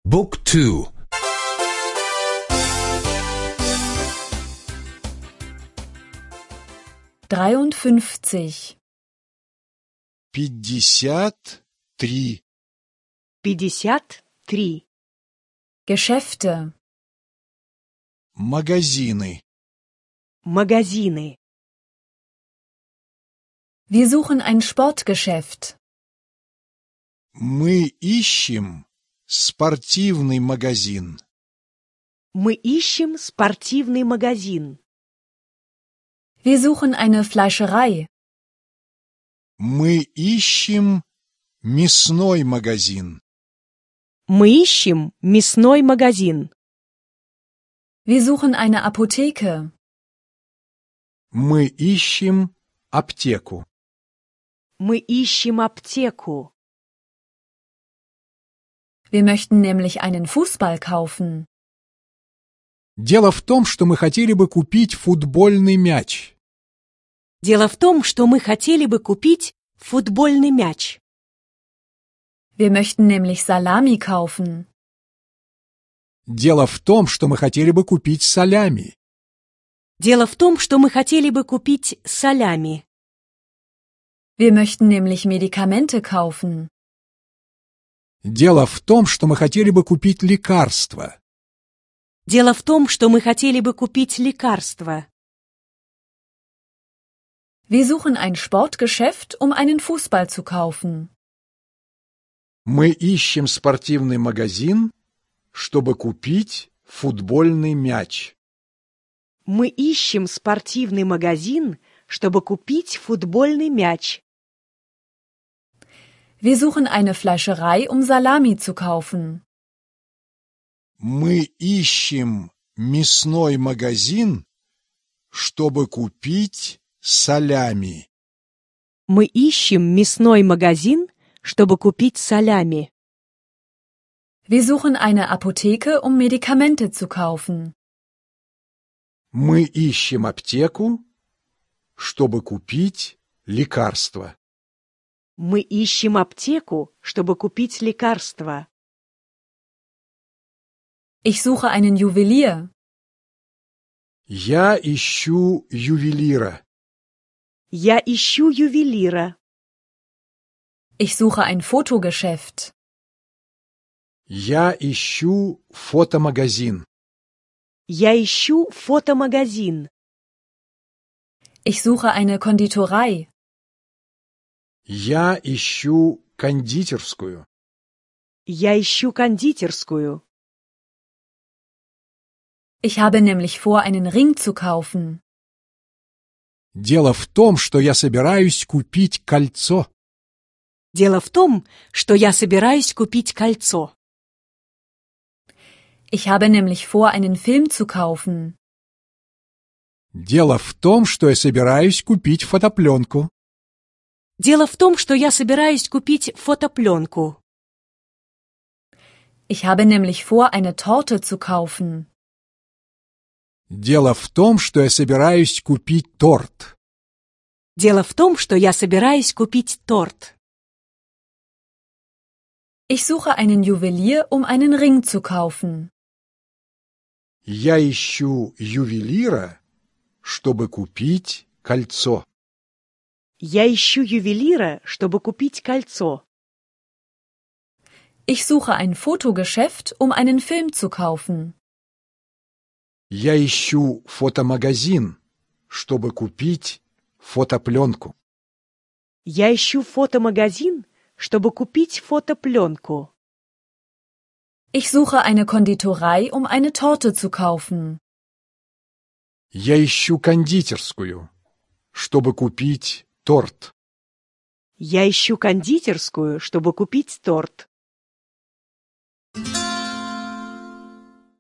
บุ๊กทู 53 53. 53. Geschäfte, Магазины. Магазины. wir suchen ein Sportgeschäft. Мы ищем спортивный магазин. Мы ищем спортивный магазин. Wir suchen eine Fleischerei. Мы ищем мясной магазин. Мы ищем мясной магазин. Wir suchen eine Apotheke. Мы ищем аптеку. Мы ищем аптеку. Wir möchten nämlich einen Fußball kaufen. Дело в том, что мы хотели бы купить футбольный мяч. Дело в том, что мы хотели бы купить футбольный мяч. Wir möchten nämlich Salami kaufen. Дело в том, что мы хотели бы купить салями. Дело в том, что мы хотели бы купить салями. Wir möchten nämlich Medikamente kaufen. Дело в том, что мы хотели бы купить лекарства. Дело в том, что мы хотели бы купить лекарства. Wir suchen ein Sportgeschäft, um einen Fußball zu kaufen. Мы ищем спортивный магазин, чтобы купить футбольный мяч. Мы ищем спортивный магазин, чтобы купить футбольный мяч. Wir suchen eine Fleischerei, um Salami zu kaufen. Мы ищем мясной магазин, чтобы купить салями. Мы ищем мясной магазин, чтобы купить салями. Wir suchen eine Apotheke, um Medikamente zu kaufen. Мы ищем аптеку, чтобы купить лекарства. Мы ищем аптеку, чтобы купить лекарства. Ich suche einen Juwelier. Я ищу ювелира. Я ищу ювелира. Ich suche ein Fotogeschäft. Я ищу фотомагазин. Я ищу фотомагазин. Ich suche eine Konditorei. Я ищу кондитерскую. Я ищу кондитерскую. Ich habe nämlich vor, einen Ring zu kaufen. Дело в том, что я собираюсь купить кольцо. Дело в том, что я собираюсь купить кольцо. Ich habe nämlich vor, einen Film zu kaufen. Дело в том, что я собираюсь купить фотопленку. Дело в том, что я собираюсь купить фотопленку. Ich habe nämlich vor, eine Torte zu kaufen. Дело в том, что я собираюсь купить торт. Дело в том, что я собираюсь купить торт. Ich suche einen Juwelier, um einen Ring zu kaufen. Я ищу ювелира, чтобы купить кольцо. Я ищу ювелира, чтобы купить кольцо. Ich suche ein Fotogeschäft, um einen Film zu kaufen. Я ищу фотомагазин, чтобы купить фотопленку. Я ищу фотомагазин, чтобы купить фотопленку. Ich suche eine Konditorei, um eine Torte zu kaufen. Я ищу кондитерскую, чтобы купить торт. Я ищу кондитерскую, чтобы купить торт.